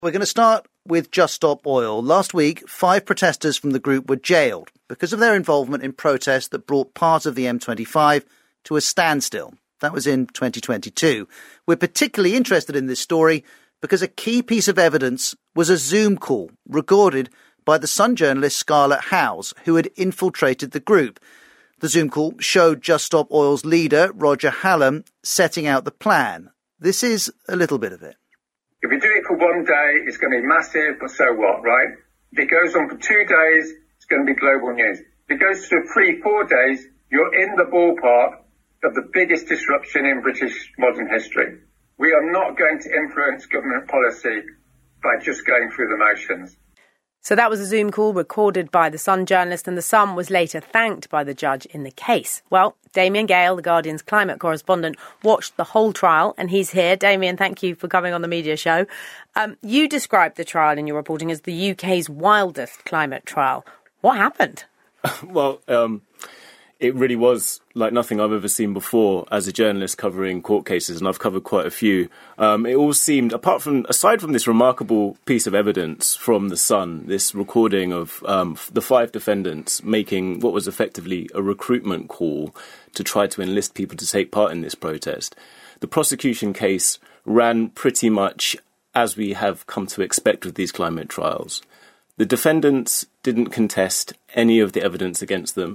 We're going to start with Just Stop Oil. Last week, 5 protesters from the group were jailed because of their involvement in protests that brought part of the M25 to a standstill. That was in 2022. We're particularly interested in this story because a key piece of evidence was a Zoom call recorded by the Sun journalist Scarlett Howes, who had infiltrated the group. The Zoom call showed Just Stop Oil's leader, Roger Hallam, setting out the plan. This is a little bit of it. If we do it for one day, it's going to be massive, but so what, right? If it goes on for 2 days, it's going to be global news. If it goes to 3-4 days, you're in the ballpark of the biggest disruption in British modern history. We are not going to influence government policy by just going through the motions. So that was a Zoom call recorded by the Sun journalist, and the Sun was later thanked by the judge in the case. Well, Damien Gale, The Guardian's climate correspondent, watched the whole trial, and he's here. Damien, thank you for coming on the media show. You described the trial in your reporting as the UK's wildest climate trial. What happened? Well, it really was like nothing I've ever seen before as a journalist covering court cases, and I've covered quite a few. It all seemed, aside from this remarkable piece of evidence from The Sun, this recording of the 5 defendants making what was effectively a recruitment call to try to enlist people to take part in this protest, the prosecution case ran pretty much as we have come to expect with these climate trials. The defendants didn't contest any of the evidence against them.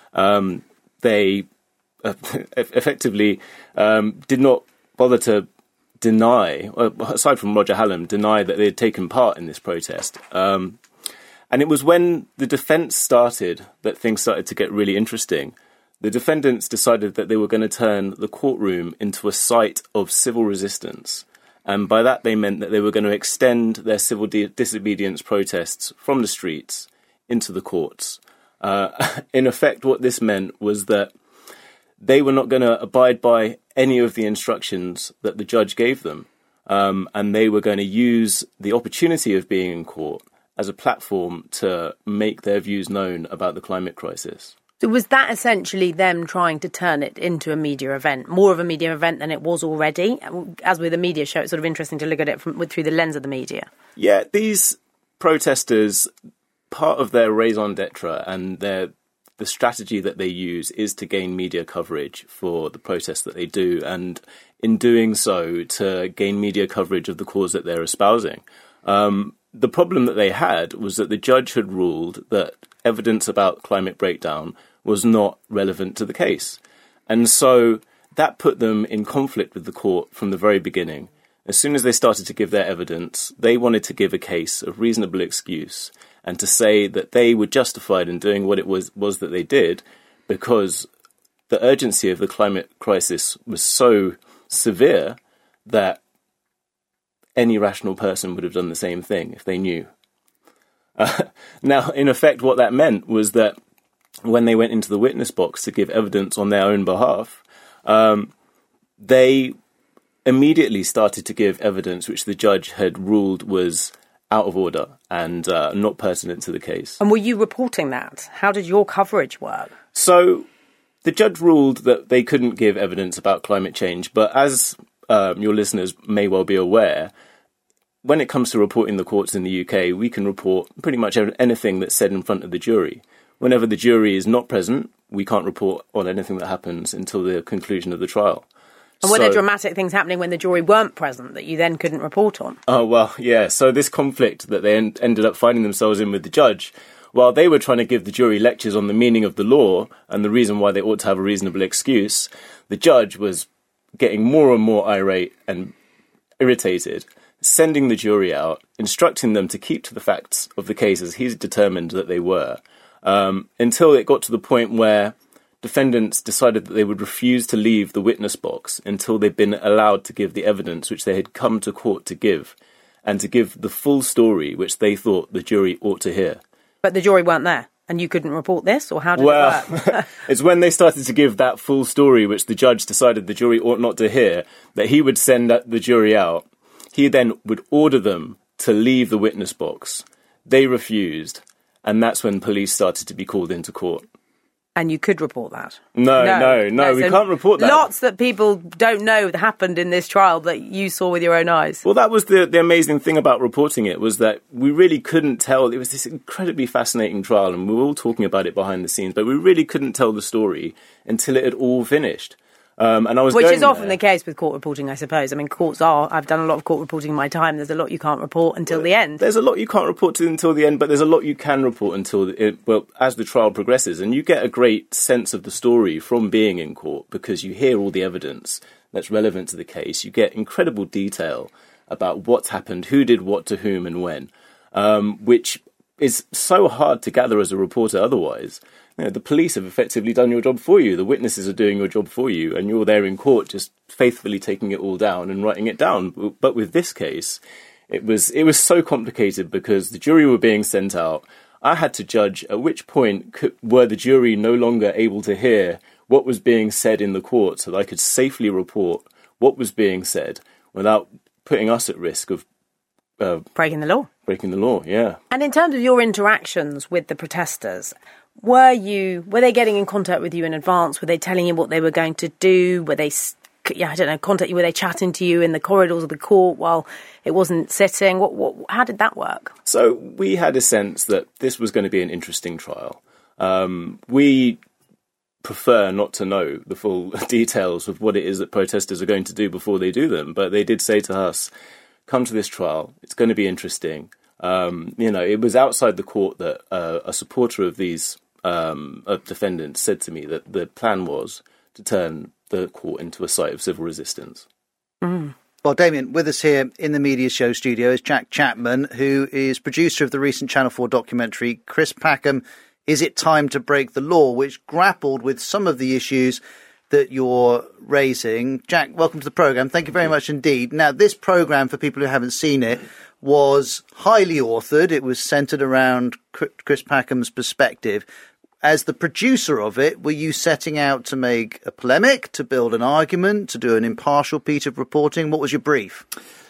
They effectively did not bother to deny, aside from Roger Hallam, deny that they had taken part in this protest. And it was when the defence started that things started to get really interesting. The defendants decided that they were going to turn the courtroom into a site of civil resistance. And by that they meant that they were going to extend their civil disobedience protests from the streets into the courts. In effect, what this meant was that they were not going to abide by any of the instructions that the judge gave them, and they were going to use the opportunity of being in court as a platform to make their views known about the climate crisis. So was that essentially them trying to turn it into a media event, more of a media event than it was already? As with a media show, it's sort of interesting to look at it through the lens of the media. Yeah, these protesters, part of their raison d'etre and the strategy that they use is to gain media coverage for the protests that they do, and in doing so to gain media coverage of the cause that they're espousing. The problem that they had was that the judge had ruled that evidence about climate breakdown was not relevant to the case. And so that put them in conflict with the court from the very beginning. As soon as they started to give their evidence, they wanted to give a case of reasonable excuse and to say that they were justified in doing what it was that they did because the urgency of the climate crisis was so severe that any rational person would have done the same thing if they knew. Now, in effect, what that meant was that when they went into the witness box to give evidence on their own behalf, they immediately started to give evidence which the judge had ruled was out of order and not pertinent to the case. And were you reporting that? How did your coverage work? So the judge ruled that they couldn't give evidence about climate change, but as your listeners may well be aware, when it comes to reporting the courts in the UK, we can report pretty much anything that's said in front of the jury. Whenever the jury is not present, we can't report on anything that happens until the conclusion of the trial. And were there dramatic things happening when the jury weren't present that you then couldn't report on? Oh, well, yeah. So this conflict that they ended up finding themselves in with the judge, while they were trying to give the jury lectures on the meaning of the law and the reason why they ought to have a reasonable excuse, the judge was getting more and more irate and irritated, sending the jury out, instructing them to keep to the facts of the case as he's determined that they were, until it got to the point where defendants decided that they would refuse to leave the witness box until they'd been allowed to give the evidence which they had come to court to give, and to give the full story which they thought the jury ought to hear. But the jury weren't there, and you couldn't report this, or how did it work? It's when they started to give that full story which the judge decided the jury ought not to hear, that he would send the jury out. He then would order them to leave the witness box. They refused, and that's when police started to be called into court. And you could report that? No, we can't report that. Lots that people don't know that happened in this trial that you saw with your own eyes. Well, that was the amazing thing about reporting it, was that we really couldn't tell. It was this incredibly fascinating trial, and we were all talking about it behind the scenes, but we really couldn't tell the story until it had all finished. Which is often the case with court reporting, I suppose. I mean, I've done a lot of court reporting in my time. There's a lot you can't report until the end. There's a lot you can't report until the end, but there's a lot you can report as the trial progresses. And you get a great sense of the story from being in court because you hear all the evidence that's relevant to the case. You get incredible detail about what's happened, who did what to whom and when, which is so hard to gather as a reporter otherwise. You know, the police have effectively done your job for you. The witnesses are doing your job for you, and you're there in court just faithfully taking it all down and writing it down. But with this case, it was so complicated because the jury were being sent out. I had to judge at which point were the jury no longer able to hear what was being said in the court, so that I could safely report what was being said without putting us at risk of breaking the law. Breaking the law, yeah. And in terms of your interactions with the protesters, were they getting in contact with you in advance? Were they telling you what they were going to do? Were they, contact you? Were they chatting to you in the corridors of the court while it wasn't sitting? How did that work? So we had a sense that this was going to be an interesting trial. We prefer not to know the full details of what it is that protesters are going to do before they do them, but they did say to us, come to this trial, it's going to be interesting. It was outside the court that a supporter of these defendants said to me that the plan was to turn the court into a site of civil resistance. Mm. Well, Damien, with us here in the Media Show studio is Jack Chapman, who is producer of the recent Channel 4 documentary, Chris Packham, Is It Time to Break the Law?, which grappled with some of the issues that you're raising. Jack, welcome to the programme. Thank you very much indeed. Now, this programme, for people who haven't seen it, was highly authored. It was centred around Chris Packham's perspective. As the producer of it, were you setting out to make a polemic, to build an argument, to do an impartial piece of reporting? What was your brief?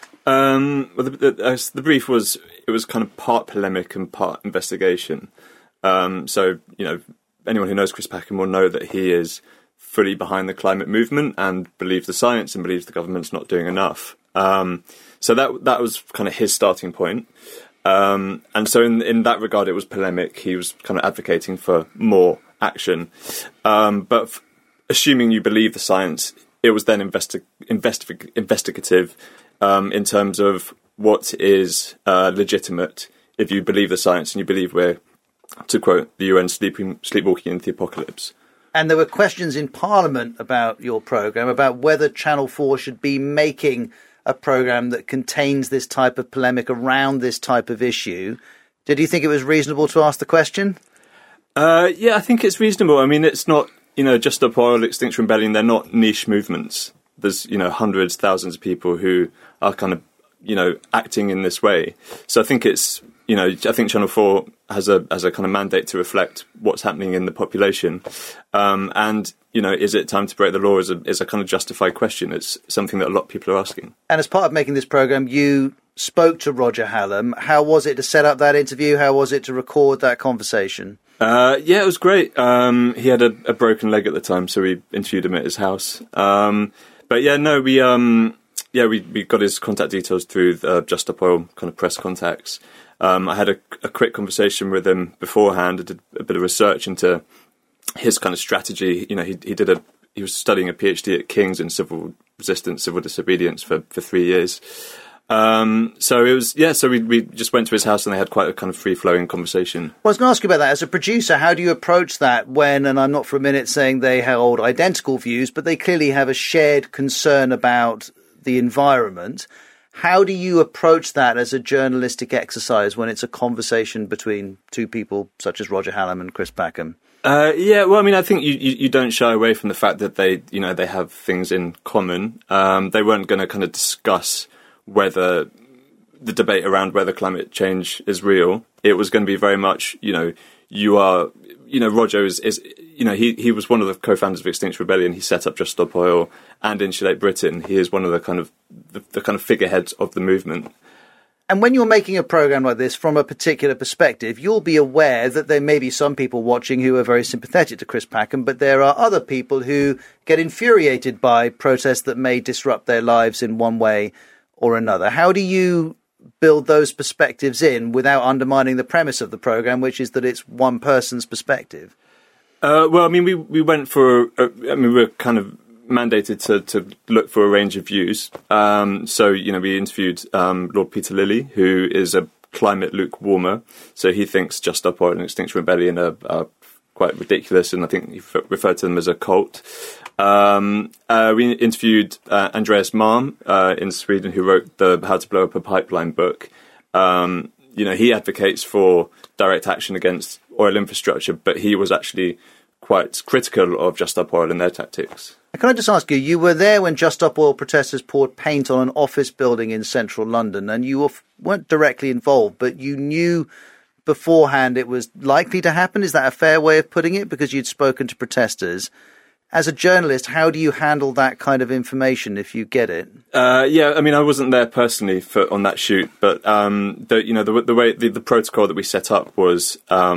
The brief was kind of part polemic and part investigation. So, anyone who knows Chris Packham will know that he is fully behind the climate movement and believes the science and believes the government's not doing enough. So that was kind of his starting point. And so in that regard, it was polemic. He was kind of advocating for more action. But assuming you believe the science, it was then investigative in terms of what is legitimate if you believe the science and you believe we're, to quote the UN, sleepwalking into the apocalypse. And there were questions in Parliament about your programme, about whether Channel 4 should be making a programme that contains this type of polemic around this type of issue. Did you think it was reasonable to ask the question? Yeah, I think it's reasonable. I mean, it's not, Just Stop Oil, Extinction Rebellion, they're not niche movements. There's, hundreds, thousands of people who are kind of, acting in this way. So I think it's, I think Channel 4 has a kind of mandate to reflect what's happening in the population. And, is it time to break the law is a kind of justified question. It's something that a lot of people are asking. And as part of making this programme, you spoke to Roger Hallam. How was it to set up that interview? How was it to record that conversation? Yeah, it was great. He had a broken leg at the time, so we interviewed him at his house. But yeah, no, we got his contact details through the Just Stop Oil kind of press contacts. I had a quick conversation with him beforehand. I did a bit of research into his kind of strategy. He was studying a PhD at King's in civil resistance, civil disobedience for 3 years. So it was, so we just went to his house and they had quite a kind of free-flowing conversation. Well, I was going to ask you about that. As a producer, how do you approach that when, and I'm not for a minute saying they hold identical views, but they clearly have a shared concern about the environment. How do you approach that as a journalistic exercise when it's a conversation between two people such as Roger Hallam and Chris Packham? I think you don't shy away from the fact that they have things in common. They weren't going to kind of discuss whether the debate around whether climate change is real. It was going to be very much, Roger is he was one of the co-founders of Extinction Rebellion. He set up Just Stop Oil and Insulate Britain. He is one of the kind of figureheads of the movement. And when you're making a programme like this from a particular perspective, you'll be aware that there may be some people watching who are very sympathetic to Chris Packham, but there are other people who get infuriated by protests that may disrupt their lives in one way or another. How do you build those perspectives in without undermining the premise of the programme, which is that it's one person's perspective? Well, I mean, we went for, we were kind of mandated to look for a range of views. So, we interviewed Lord Peter Lilly, who is a climate lukewarmer. So he thinks Just Stop Oil and Extinction Rebellion are quite ridiculous, and I think he referred to them as a cult. We interviewed Andreas Malm in Sweden, who wrote the How to Blow Up a Pipeline book. He advocates for direct action against oil infrastructure, but he was actually quite critical of Just Stop Oil and their tactics. Can I just ask you, you were there when Just Stop Oil protesters poured paint on an office building in central London, and you weren't directly involved, but you knew beforehand it was likely to happen. Is that a fair way of putting it? Because you'd spoken to protesters. As a journalist, how do you handle that kind of information if you get it? I mean, I wasn't there personally on that shoot, but the way the protocol that we set up was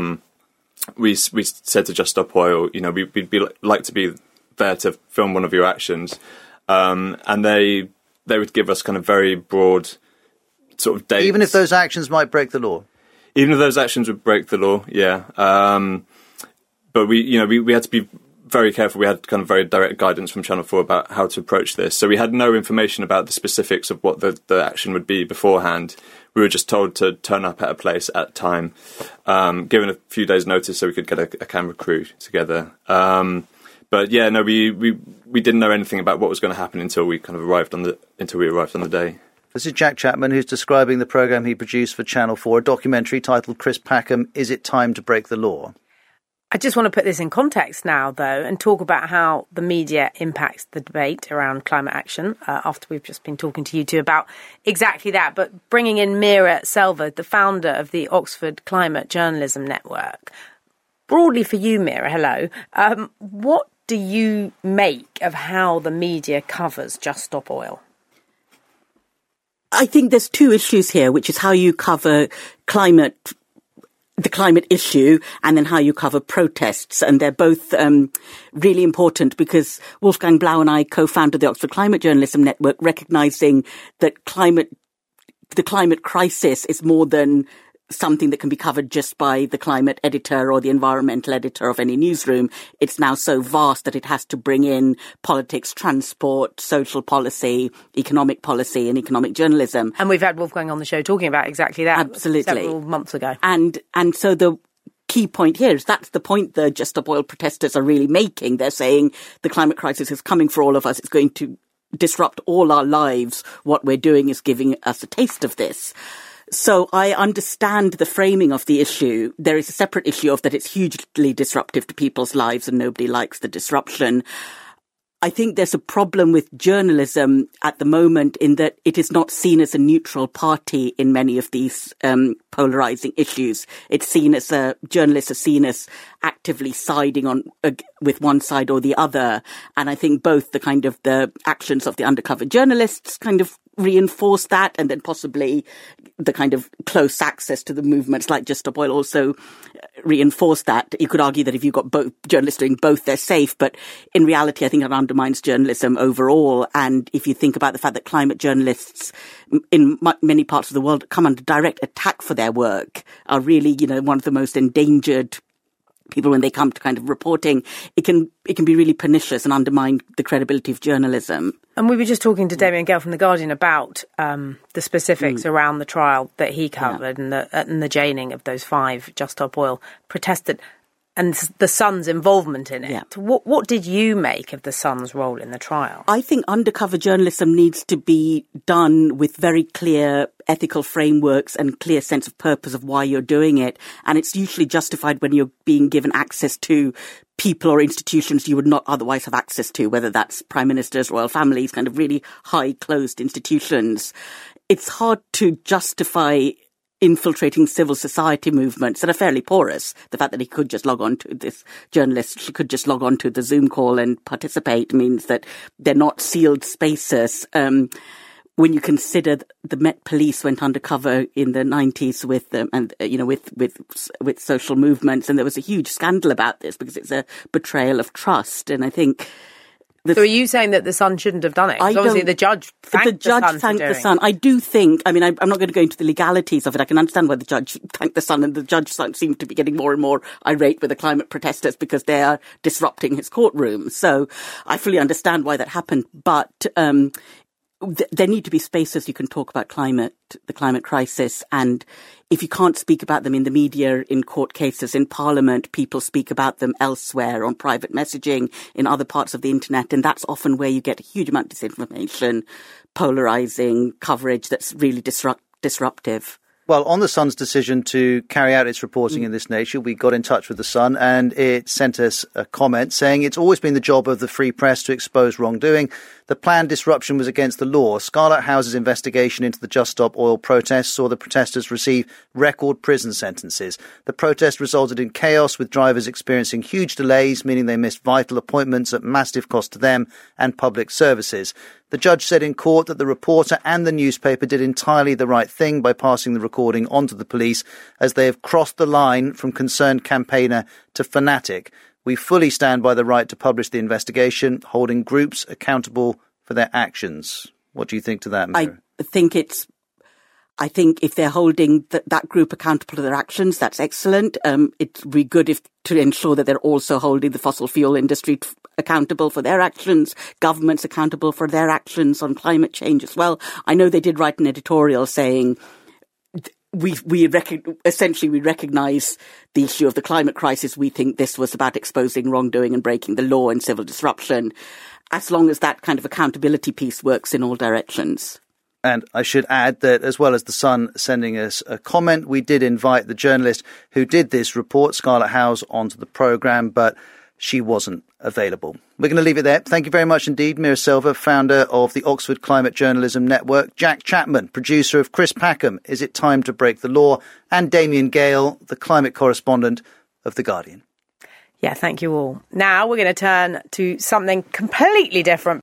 we said to Just Stop Oil, we'd like to be there to film one of your actions, and they would give us kind of very broad sort of dates. Even if those actions might break the law? Even if those actions would break the law, yeah. But we had to be very careful. We had kind of very direct guidance from Channel 4 about how to approach this. So we had no information about the specifics of what the action would be beforehand. We were just told to turn up at a place at a time, given a few days' notice so we could get a camera crew together. But yeah, no, we didn't know anything about what was going to happen until we arrived on the day. This is Jack Chapman, who's describing the programme he produced for Channel 4, a documentary titled Chris Packham, Is It Time to Break the Law? I just want to put this in context now, though, and talk about how the media impacts the debate around climate action, after we've just been talking to you two about exactly that. But bringing in Meera Selva, the founder of the Oxford Climate Journalism Network. Broadly for you, Meera, hello. What do you make of how the media covers Just Stop Oil? I think there's two issues here, which is how you cover the climate issue and then how you cover protests. And they're both really important because Wolfgang Blau and I co-founded the Oxford Climate Journalism Network, recognizing that the climate crisis is more than something that can be covered just by the climate editor or the environmental editor of any newsroom. It's now so vast that it has to bring in politics, transport, social policy, economic policy and economic journalism. And we've had Wolfgang on the show talking about exactly that Absolutely. Several months ago. And so the key point here is that's the point the Just Stop Oil protesters are really making. They're saying the climate crisis is coming for all of us. It's going to disrupt all our lives. What we're doing is giving us a taste of this. So I understand the framing of the issue. There is a separate issue of that it's hugely disruptive to people's lives and nobody likes the disruption. I think there's a problem with journalism at the moment in that it is not seen as a neutral party in many of these polarizing issues. It's seen as journalists are seen as actively siding on with one side or the other. And I think both the actions of the undercover journalists kind of reinforce that, and then possibly the kind of close access to the movements like Just Stop Oil also reinforce that. You could argue that if you've got both journalists doing both, they're safe. But in reality, I think it undermines journalism overall. And if you think about the fact that climate journalists in many parts of the world come under direct attack for their work, are really, one of the most endangered people when they come to kind of reporting, it can be really pernicious and undermine the credibility of journalism. And we were just talking to Damien Gale from The Guardian about the specifics around the trial that he covered and the jailing of those 5 Just Stop Oil protesters and the Sun's involvement in it. Yeah. What did you make of the Sun's role in the trial? I think undercover journalism needs to be done with very clear ethical frameworks and clear sense of purpose of why you're doing it. And it's usually justified when you're being given access to people or institutions you would not otherwise have access to, whether that's prime ministers, royal families, kind of really high closed institutions. It's hard to justify infiltrating civil society movements that are fairly porous. The fact that he could just log on to this journalist, she could just log on to the Zoom call and participate means that they're not sealed spaces. when you consider the Met Police went undercover in the 90s with with social movements, and there was a huge scandal about this because it's a betrayal of trust. And I think. So are you saying that the Sun shouldn't have done it? Obviously, the judge thanked the Sun. I do think. I mean, I'm not going to go into the legalities of it. I can understand why the judge thanked the Sun, and the judge seemed to be getting more and more irate with the climate protesters because they are disrupting his courtroom. So I fully understand why that happened, but. There need to be spaces you can talk about the climate crisis, and if you can't speak about them in the media, in court cases, in Parliament, people speak about them elsewhere on private messaging, in other parts of the internet, and that's often where you get a huge amount of disinformation, polarising coverage that's really disruptive. Well, on the Sun's decision to carry out its reporting in this nature, we got in touch with the Sun and it sent us a comment saying it's always been the job of the free press to expose wrongdoing. The planned disruption was against the law. Scarlett House's investigation into the Just Stop Oil protests saw the protesters receive record prison sentences. The protest resulted in chaos, with drivers experiencing huge delays, meaning they missed vital appointments at massive cost to them and public services. The judge said in court that the reporter and the newspaper did entirely the right thing by passing the recording on to the police, as they have crossed the line from concerned campaigner to fanatic. We fully stand by the right to publish the investigation, holding groups accountable for their actions. What do you think to that, Mira? I think if they're holding that group accountable for their actions, that's excellent. It would be good to ensure that they're also holding the fossil fuel industry accountable for their actions, governments accountable for their actions on climate change as well. I know they did write an editorial saying we recognise the issue of the climate crisis. We think this was about exposing wrongdoing and breaking the law and civil disruption, as long as that kind of accountability piece works in all directions. And I should add that as well as the Sun sending us a comment, we did invite the journalist who did this report, Scarlett House, onto the programme, but she wasn't available. We're going to leave it there. Thank you very much indeed, Mira Silva, founder of the Oxford Climate Journalism Network, Jack Chapman, producer of Chris Packham, Is It Time to Break the Law, and Damien Gale, the climate correspondent of The Guardian. Yeah, thank you all. Now we're going to turn to something completely different.